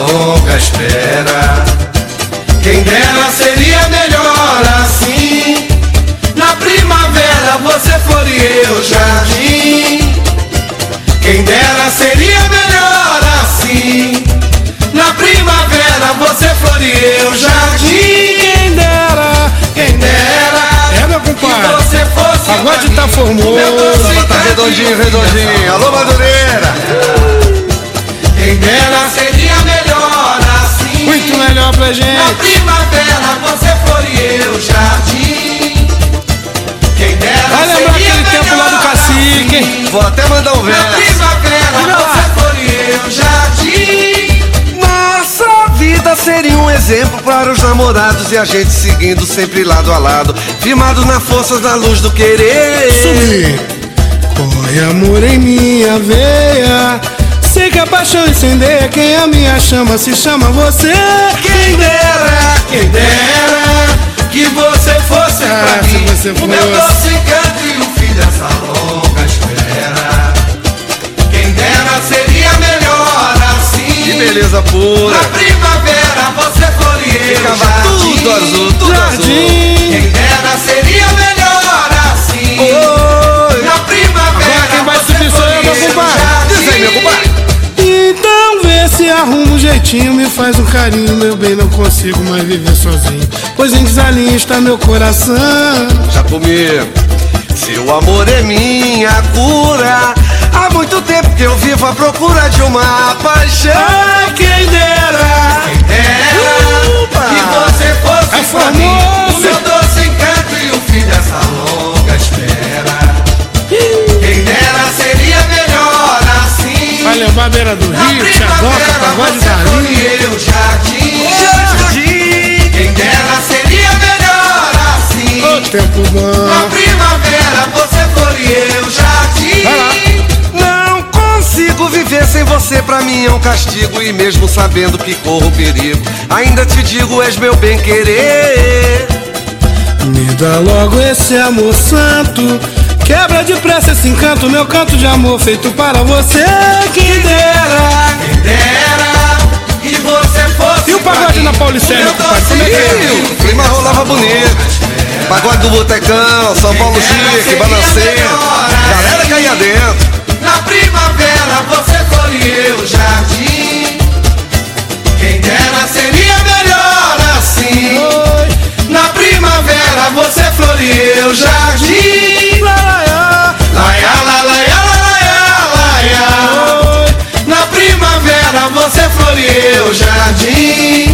longa espera. Quem dera seria melhor assim. Na primavera você floreia o jardim. Quem dera seria melhor assim. Na primavera você floreia o jardim. Quem dera. É, meu compadre. Que você fosse pagode tá formoso. Tá redondinho, redondinho. Alô, Madureira. Quem dera seria melhor assim. Muito melhor pra gente. Na primavera você floreia o jardim. Quem dera vai lembrar aquele tempo lá do cacique, hein? assim. Vou até mandar um Na verso. primavera você floreia o jardim. Nossa vida seria um exemplo para os namorados e a gente seguindo sempre lado a lado, firmado na força da luz do querer. Subir. Corre amor em minha veia. Sei que a paixão incendeia. Quem a minha chama se chama você. Quem dera que você fosse pra se mim, você o meu fosse. doce encanto e o fim dessa longa espera. Quem dera seria melhor assim. Que beleza pura. Na primavera você floreia o Ficava jardim. tudo azul, tudo azul. Quem dera seria melhor assim. Oi. Na primavera Agora quem vai você subir sou eu, meu floreia o compadre. jardim. Diz aí, meu compadre. Então vê se arruma um jeitinho, me faz um carinho, meu bem, não consigo mais viver sozinho, pois em desalinho está meu coração. Já comigo. Seu amor é minha cura. Há muito tempo que eu vivo à procura de uma paixão. Ai, quem dera. Que você fosse É pra mim, famoso. o meu doce encanto e o fim dessa longa espera. Quem dera seria melhor assim. Vai levar a beira do Na rio, Tchadoca, primavera pagode você da linha. floreia o jardim. Quem dera seria melhor assim. Ô, tempo Na bom. primavera você floreia o jardim. Vai lá. Não consigo viver sem você, pra mim é um castigo. E mesmo sabendo que corro perigo, ainda te digo, és meu bem querer. Me dá logo esse amor santo. Quebra depressa esse encanto, meu canto de amor feito para você. Quem dera. Que você fosse E o pagode pra mim, na Paulicéia, o meu compadre, como é que é? doce O clima rolava bonito. Pagode do Botecão, São Paulo Chique, Balancê. Galera caía dentro. Na primavera você floreia o jardim. Quem dera seria melhor assim. Na primavera você floreia o jardim. Laia, laia, laia, laia. Na primavera você floreia o jardim.